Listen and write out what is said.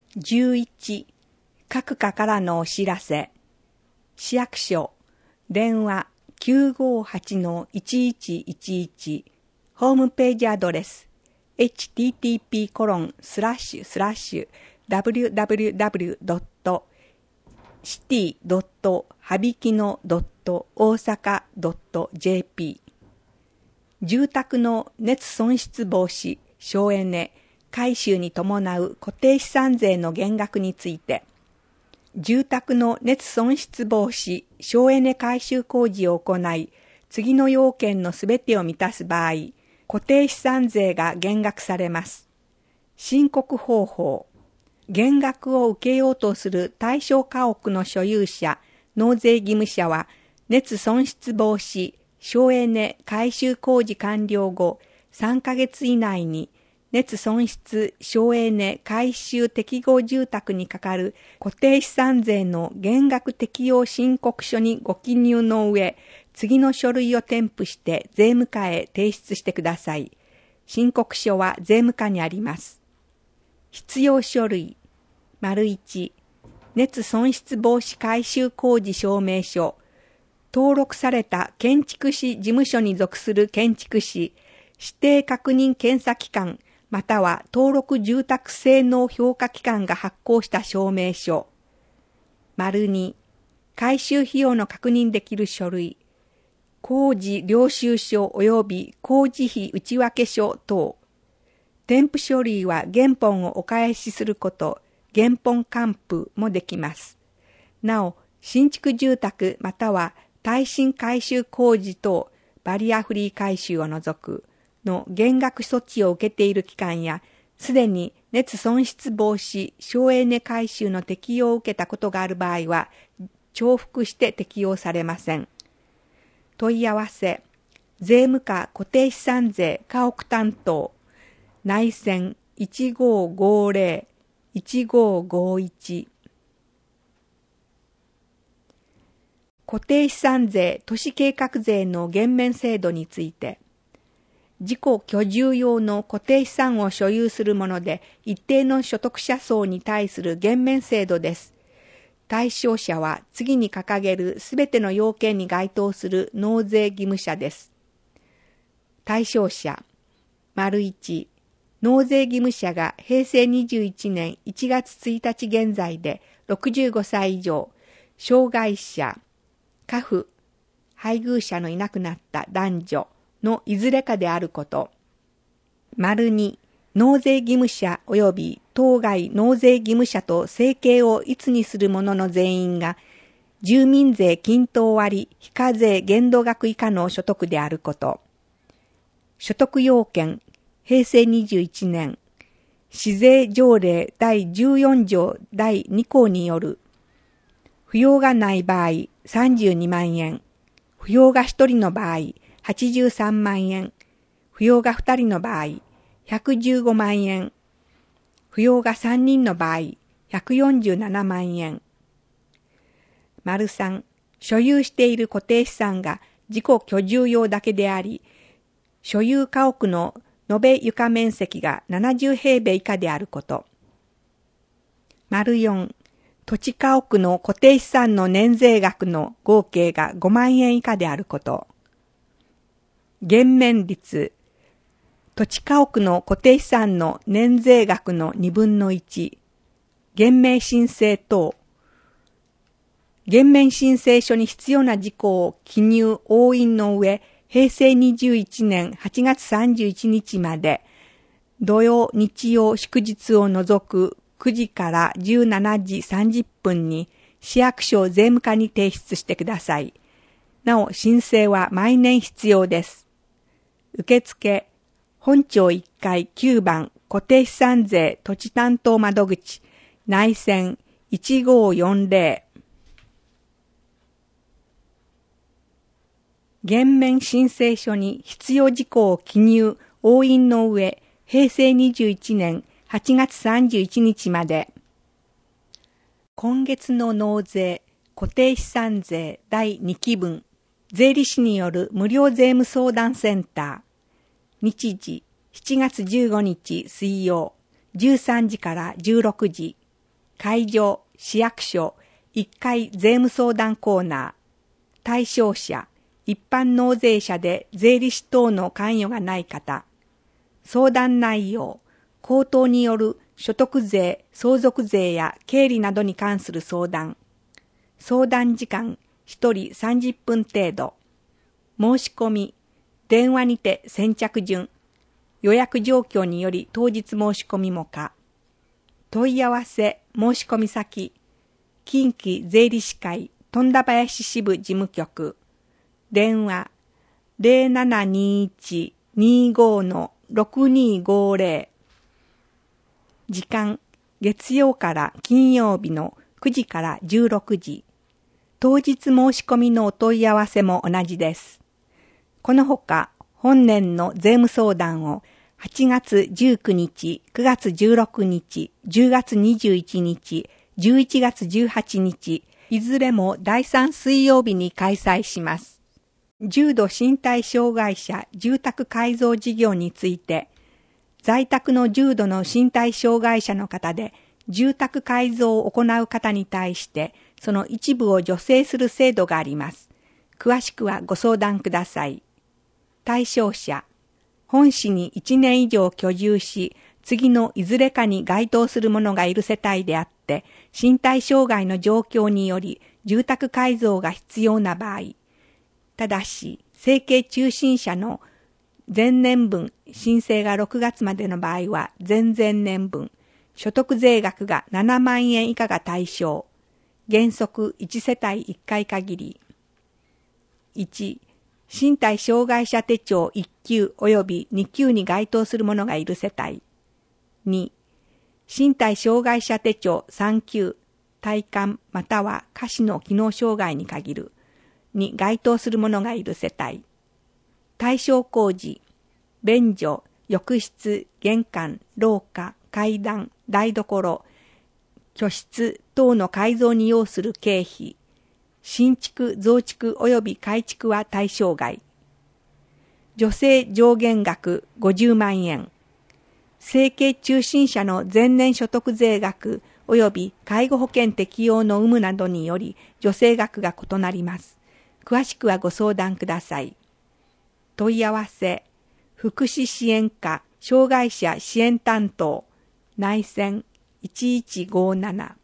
11、各課からのお知らせ。市役所、電話 958-1111、ホームページアドレス、http://www.city.habikino.osaka.jp 住宅の熱損失防止、省エネ、改修に伴う固定資産税の減額について、住宅の熱損失防止、省エネ改修工事を行い、次の要件のすべてを満たす場合、固定資産税が減額されます。申告方法。減額を受けようとする対象家屋の所有者、納税義務者は、熱損失防止、省エネ改修工事完了後3ヶ月以内に、熱損失省エネ改修適合住宅にかかる固定資産税の減額適用申告書にご記入の上、次の書類を添付して税務課へ提出してください。申告書は税務課にあります。必要書類 ① 熱損失防止改修工事証明書。登録された建築士事務所に属する建築士、指定確認検査機関、または登録住宅性能評価機関が発行した証明書。2、改修費用の確認できる書類。工事領収書及び工事費内訳書等。添付書類は原本をお返しすること、原本還付もできます。なお、新築住宅または耐震改修工事等バリアフリー改修を除くの減額措置を受けている期間や、すでに熱損失防止省エネ改修の適用を受けたことがある場合は、重複して適用されません。問い合わせ、税務課固定資産税家屋担当、内線 1550-1551 固定資産税都市計画税の減免制度について、自己居住用の固定資産を所有する者で一定の所得者層に対する減免制度です。対象者は次に掲げるすべての要件に該当する納税義務者です。対象者 ①納税義務者が平成21年1月1日現在で65歳以上、障害者、家父、配偶者のいなくなった男女のいずれかであること。2、納税義務者及び当該納税義務者と生計を一にする者の全員が、住民税均等割非課税限度額以下の所得であること。所得要件、平成21年、市税条例第14条第2項による、扶養がない場合32万円、扶養が1人の場合83万円、扶養が2人の場合115万円、扶養が3人の場合147万円。3、所有している固定資産が自己居住用だけであり、所有家屋の延べ床面積が70平米以下であること。4、土地家屋の固定資産の年税額の合計が5万円以下であること。減免率。土地家屋の固定資産の年税額の2分の1。減免申請等。減免申請書に必要な事項を記入押印の上、平成21年8月31日まで、土曜、日曜、祝日を除く9時から17時30分に市役所税務課に提出してください。なお、申請は毎年必要です。受付、本町1階9番固定資産税土地担当窓口、内線1540。減免申請書に必要事項を記入、押印の上、平成21年8月31日まで。今月の納税、固定資産税第2期分、税理士による無料税務相談センター。日時、7月15日水曜、13時から16時。 会場、市役所、1階税務相談コーナー、対象者、一般納税者で税理士等の関与がない方、相談内容、口頭による所得税、相続税や経理などに関する相談、相談時間1人30分程度、申し込み、電話にて先着順、予約状況により当日申し込みも可。問い合わせ申し込み先、近畿税理士会富田林支部事務局、電話 0721-25-6250、時間月曜から金曜日の9時から16時、当日申し込みのお問い合わせも同じです。このほか、本年の税務相談を8月19日、9月16日、10月21日、11月18日、いずれも第3水曜日に開催します。重度身体障害者住宅改造事業について、在宅の重度の身体障害者の方で住宅改造を行う方に対してその一部を助成する制度があります。詳しくはご相談ください。対象者、本市に1年以上居住し、次のいずれかに該当する者がいる世帯であって、身体障害の状況により住宅改造が必要な場合、ただし、生計中心者の前年分、申請が6月までの場合は前々年分、所得税額が7万円以下が対象。原則1世帯1回限り。1、身体障害者手帳1級及び2級に該当する者がいる世帯。2、身体障害者手帳3級、体幹または下肢の機能障害に限る。に該当する者がいる世帯。対象工事、便所、浴室、玄関、廊下、階段、台所、居室等の改造に要する経費、新築、増築及び改築は対象外。助成上限額50万円。生計中心者の前年所得税額及び介護保険適用の有無などにより助成額が異なります。詳しくはご相談ください。問い合わせ、福祉支援課障害者支援担当、内線1157